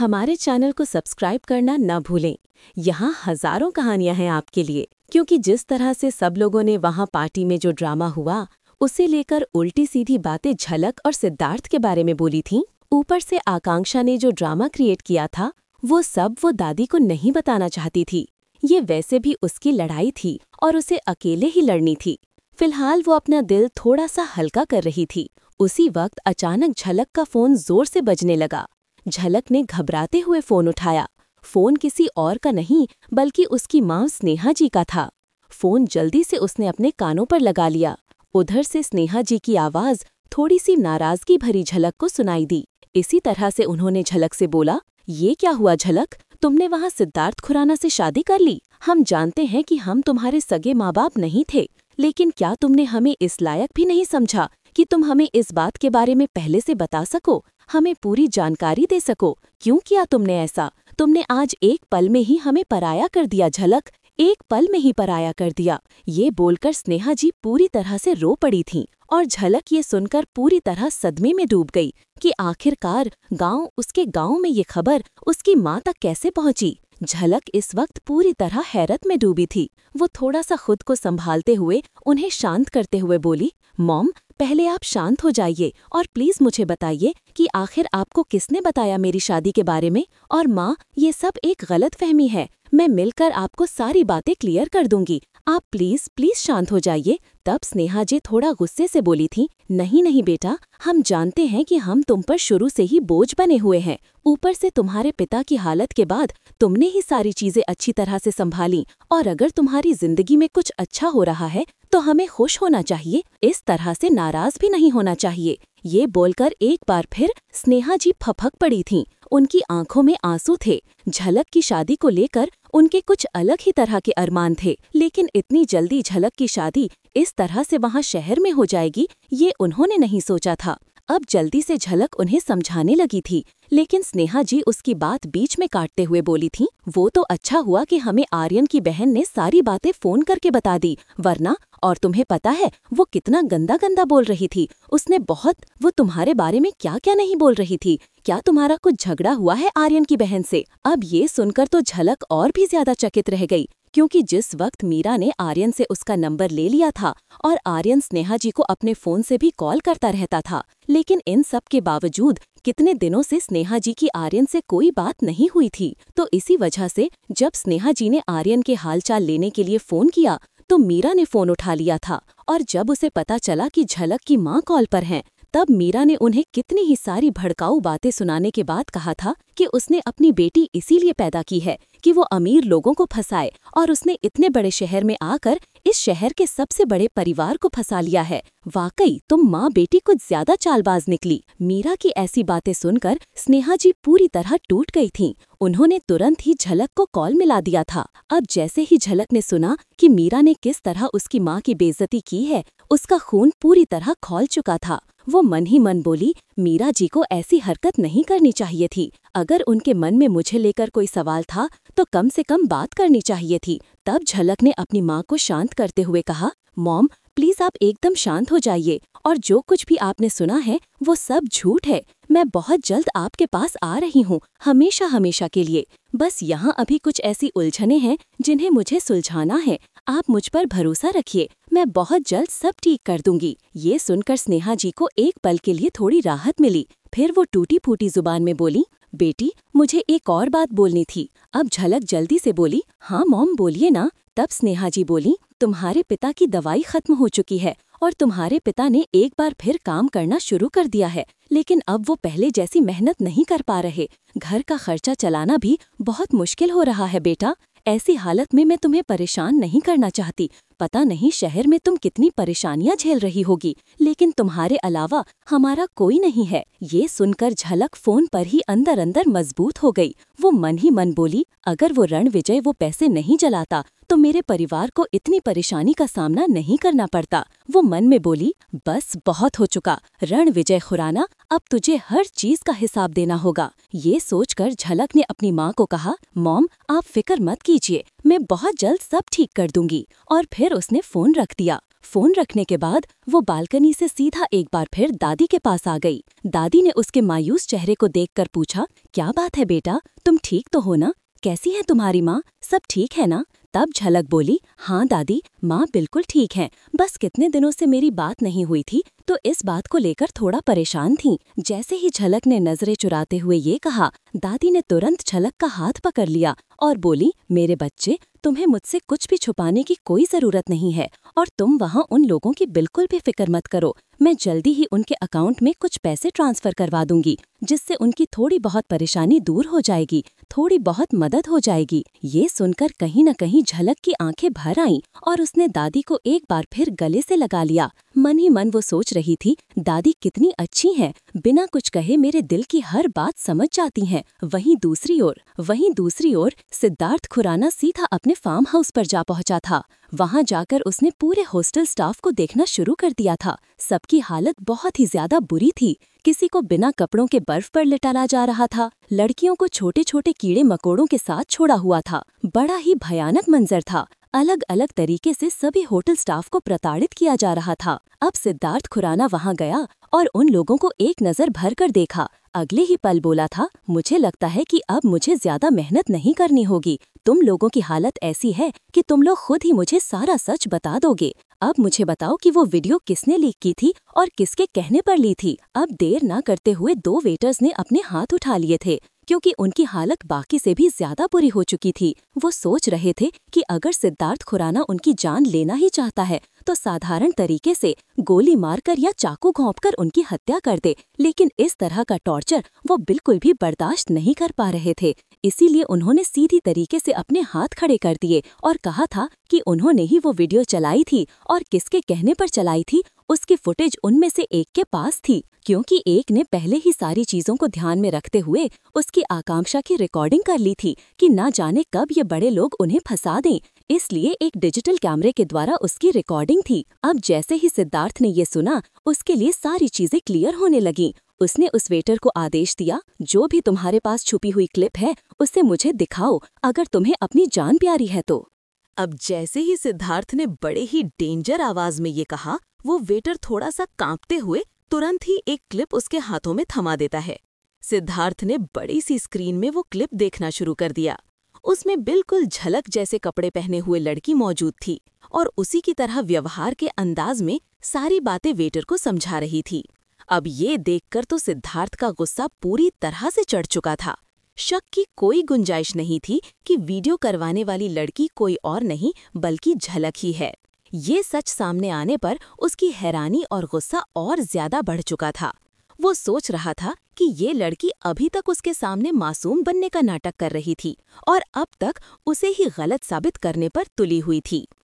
हमारे चैनल को सब्सक्राइब करना न भूलें। यहाँ हजारों कहानियां हैं आपके लिए, क्योंकि जिस तरह से सब लोगों ने वहाँ पार्टी में जो ड्रामा हुआ, उसे लेकर उल्टी सीधी बातें झलक और सिद्धार्थ के बारे में बोली थीं। ऊपर से आकांक्षा ने जो ड्रामा क्रिएट किया था, वो दादी को नहीं बताना चाहती थी। ये वैसे भी उसकी लड़ाई थी और उसे अकेले ही लड़नी थी। फिलहाल वो अपना दिल थोड़ा सा हल्का कर रही थी। उसी वक्त अचानक झलक का फोन जोर से बजने लगा। झलक ने घबराते हुए फोन उठाया। फोन किसी और का नहीं, बल्कि उसकी माँ स्नेहा जी का था। फोन जल्दी से उसने अपने कानों पर लगा लिया। उधर से स्नेहा जी की आवाज थोड़ी सी नाराजगी भरी झलक को सुनाई दी। इसी तरह से उन्होंने झलक से बोला, ये क्या हुआ झलक, तुमने वहाँ सिद्धार्थ खुराना से शादी कर ली? हम जानते हैं कि हम तुम्हारे सगे माँ बाप नहीं थे, लेकिन क्या तुमने हमें इस लायक भी नहीं समझा कि तुम हमें इस बात के बारे में पहले से बता सको, हमें पूरी जानकारी दे सको? क्यों किया तुमने ऐसा? तुमने आज एक पल में ही हमें पराया कर दिया झलक, एक पल में ही पराया कर दिया। ये बोलकर स्नेहा जी पूरी तरह से रो पड़ी थीं और झलक ये सुनकर पूरी तरह सदमे में डूब गई कि आखिरकार उसके गांव में ये खबर उसकी माँ तक कैसे पहुंची। झलक इस वक्त पूरी तरह हैरत में डूबी थी। वो थोड़ा सा खुद को संभालते हुए उन्हें शांत करते हुए बोली, मॉम, पहले आप शांत हो जाइए और प्लीज मुझे बताइए कि आखिर आपको किसने बताया मेरी शादी के बारे में? और माँ, ये सब एक गलतफहमी है। मैं मिलकर आपको सारी बातें क्लियर कर दूंगी। आप प्लीज प्लीज शांत हो जाइए। तब स्नेहा जी थोड़ा गुस्से से बोली थी, नहीं नहीं बेटा, हम जानते हैं कि हम तुम पर शुरू से ही बोझ बने हुए हैं। ऊपर से तुम्हारे पिता की हालत के बाद तुमने ही सारी चीजें अच्छी तरह से संभाली, और अगर तुम्हारी जिंदगी में कुछ अच्छा हो रहा है तो हमें खुश होना चाहिए, इस तरह से नाराज भी नहीं होना चाहिए। ये बोलकर एक बार फिर स्नेहा जी फपक पड़ी थीं। उनकी आंखों में आंसू थे। झलक की शादी को लेकर उनके कुछ अलग ही तरह के अरमान थे, लेकिन इतनी जल्दी झलक की शादी इस तरह से वहां शहर में हो जाएगी, ये उन्होंने नहीं सोचा था। अब जल्दी से झलक उन्हें समझाने लगी थी, लेकिन स्नेहा जी उसकी बात बीच में काटते हुए बोली थीं, वो तो अच्छा हुआ कि हमें आर्यन की बहन ने सारी बातें फोन करके बता दी, वरना, और तुम्हें पता है वो कितना गंदा गंदा बोल रही थी। वो तुम्हारे बारे में क्या क्या नहीं बोल रही थी। क्या तुम्हारा कुछ झगड़ा हुआ है आर्यन की बहन से? अब ये सुनकर तो झलक और भी ज्यादा चकित रह गई, क्योंकि जिस वक्त मीरा ने आर्यन से उसका नंबर ले लिया था और आर्यन स्नेहा जी को अपने फोन से भी कॉल करता रहता था, लेकिन इन सब के बावजूद कितने दिनों से स्नेहा जी की आर्यन से कोई बात नहीं हुई थी। तो इसी वजह से जब स्नेहा जी ने आर्यन के हालचाल लेने के लिए फोन किया तो मीरा ने फोन उठा लिया था, और जब उसे पता चला कि झलक की माँ कॉल पर हैं, तब मीरा ने उन्हें कितनी ही सारी भड़काऊ बातें सुनाने के बाद कहा था कि उसने अपनी बेटी इसीलिए पैदा की है कि वो अमीर लोगों को फंसाए, और उसने इतने बड़े शहर में आकर इस शहर के सबसे बड़े परिवार को फंसा लिया है। वाकई तुम माँ बेटी कुछ ज्यादा चालबाज निकली। मीरा की ऐसी बातें सुनकर स्नेहा जी पूरी तरह टूट गई थीं। उन्होंने तुरंत ही झलक को कॉल मिला दिया था। अब जैसे ही झलक ने सुना कि मीरा ने किस तरह उसकी माँ की बेइज्जती की है, उसका खून पूरी तरह खौल चुका था। वो मन ही मन बोली, मीरा जी को ऐसी हरकत नहीं करनी चाहिए थी। अगर उनके मन में मुझे लेकर कोई सवाल था तो कम से कम बात करनी चाहिए थी। तब झलक ने अपनी माँ को शांत करते हुए कहा, मॉम, प्लीज आप एकदम शांत हो जाइए, और जो कुछ भी आपने सुना है वो सब झूठ है। मैं बहुत जल्द आपके पास आ रही हूँ, हमेशा हमेशा के लिए। बस यहाँ अभी कुछ ऐसी उलझनें हैं जिन्हें मुझे सुलझाना है। आप मुझ पर भरोसा रखिए, मैं बहुत जल्द सब ठीक कर दूंगी। ये सुनकर स्नेहा जी को एक पल के लिए थोड़ी राहत मिली। फिर वो टूटी फूटी जुबान में बोली, बेटी, मुझे एक और बात बोलनी थी। अब झलक जल्दी से बोली, हाँ मॉम, बोलिए ना। तब स्नेहा जी बोली, तुम्हारे पिता की दवाई खत्म हो चुकी है और तुम्हारे पिता ने एक बार फिर काम करना शुरू कर दिया है, लेकिन अब वो पहले जैसी मेहनत नहीं कर पा रहे। घर का खर्चा चलाना भी बहुत मुश्किल हो रहा है बेटा। ऐसी हालत में मैं तुम्हें परेशान नहीं करना चाहती। पता नहीं शहर में तुम कितनी परेशानियां झेल रही होगी, लेकिन तुम्हारे अलावा हमारा कोई नहीं है। ये सुनकर झलक फोन पर ही अंदर अंदर मजबूत हो गई। वो मन ही मन बोली, अगर वो रणविजय वो पैसे नहीं जलाता तो मेरे परिवार को इतनी परेशानी का सामना नहीं करना पड़ता। वो मन में बोली, बस बहुत हो चुका रणविजय खुराना, अब तुझे हर चीज का हिसाब देना होगा। ये सोचकर झलक ने अपनी माँ को कहा, मॉम, आप फिक्र मत कीजिए, मैं बहुत जल्द सब ठीक कर दूंगी। और फिर उसने फोन रख दिया। फोन रखने के बाद वो बालकनी से सीधा एक बार फिर दादी के पास आ गई। दादी ने उसके मायूस चेहरे को देखकर पूछा, क्या बात है बेटा, तुम ठीक तो हो ना? कैसी है तुम्हारी माँ, सब ठीक है ना? तब झलक बोली, हाँ दादी, माँ बिल्कुल ठीक है, बस कितने दिनों से मेरी बात नहीं हुई थी तो इस बात को लेकर थोड़ा परेशान थी। जैसे ही झलक ने नजरें चुराते हुए ये कहा, दादी ने तुरंत झलक का हाथ पकड़ लिया और बोली, मेरे बच्चे, तुम्हें मुझसे कुछ भी छुपाने की कोई जरूरत नहीं है और तुम वहाँ उन लोगों की बिल्कुल भी फिक्र मत करो। मैं जल्दी ही उनके अकाउंट में कुछ पैसे ट्रांसफर करवा दूंगी, जिससे उनकी थोड़ी बहुत परेशानी दूर हो जाएगी, थोड़ी बहुत मदद हो जाएगी। ये सुनकर कहीं न कहीं झलक की आंखें भर आईं और उसने दादी को एक बार फिर गले से लगा लिया। मन ही मन वो सोच रही थी, दादी कितनी अच्छी हैं, बिना कुछ कहे मेरे दिल की हर बात समझ जाती हैं। वहीं दूसरी ओर सिद्धार्थ खुराना सीधा अपने फार्म हाउस पर जा पहुंचा था। वहां जाकर उसने पूरे हॉस्टल स्टाफ को देखना शुरू कर दिया था। सबकी हालत बहुत ही ज्यादा बुरी थी। किसी को बिना कपड़ों के बर्फ पर लिटाला जा रहा था, लड़कियों को छोटे छोटे कीड़े मकोड़ों के साथ छोड़ा हुआ था। बड़ा ही भयानक मंजर था। अलग अलग तरीके से सभी होटल स्टाफ को प्रताड़ित किया जा रहा था। अब सिद्धार्थ खुराना वहां गया और उन लोगों को एक नजर भर कर देखा। अगले ही पल बोला था, मुझे लगता है कि अब मुझे ज्यादा मेहनत नहीं करनी होगी। तुम लोगों की हालत ऐसी है कि तुम लोग खुद ही मुझे सारा सच बता दोगे। अब मुझे बताओ कि वो वीडियो किसने लीक की थी और किसके कहने पर ली थी। अब देर न करते हुए दो वेटर्स ने अपने हाथ उठा लिए थे, क्योंकि उनकी हालत बाकी से भी ज्यादा बुरी हो चुकी थी। वो सोच रहे थे कि अगर सिद्धार्थ खुराना उनकी जान लेना ही चाहता है तो साधारण तरीके से गोली मारकर या चाकू घोंपकर उनकी हत्या कर दे, लेकिन इस तरह का टॉर्चर वो बिल्कुल भी बर्दाश्त नहीं कर पा रहे थे। इसीलिए उन्होंने सीधी तरीके से अपने हाथ खड़े कर दिए और कहा था कि उन्होंने ही वो वीडियो चलाई थी और किसके कहने पर चलाई थी उसकी फुटेज उनमें से एक के पास थी, क्योंकि एक ने पहले ही सारी चीजों को ध्यान में रखते हुए उसकी आकांक्षा की रिकॉर्डिंग कर ली थी कि न जाने कब ये बड़े लोग उन्हें फंसा दें। इसलिए एक डिजिटल कैमरे के द्वारा उसकी रिकॉर्डिंग थी। अब जैसे ही सिद्धार्थ ने ये सुना, उसके लिए सारी चीजें क्लियर होने लगीं। उसने उस वेटर को आदेश दिया, जो भी तुम्हारे पास छुपी हुई क्लिप है उसे मुझे दिखाओ, अगर तुम्हें अपनी जान प्यारी है तो। अब जैसे ही सिद्धार्थ ने बड़े ही डेंजर आवाज में ये कहा, वो वेटर थोड़ा सा कांपते हुए तुरंत ही एक क्लिप उसके हाथों में थमा देता है। सिद्धार्थ ने बड़ी सी स्क्रीन में वो क्लिप देखना शुरू कर दिया। उसमें बिल्कुल झलक जैसे कपड़े पहने हुए लड़की मौजूद थी और उसी की तरह व्यवहार के अंदाज में सारी बातें वेटर को समझा रही थी। अब ये देखकर तो सिद्धार्थ का गुस्सा पूरी तरह से चढ़ चुका था। शक की कोई गुंजाइश नहीं थी कि वीडियो करवाने वाली लड़की कोई और नहीं बल्कि झलक ही है। ये सच सामने आने पर उसकी हैरानी और गुस्सा और ज्यादा बढ़ चुका था। वो सोच रहा था कि ये लड़की अभी तक उसके सामने मासूम बनने का नाटक कर रही थी और अब तक उसे ही गलत साबित करने पर तुली हुई थी।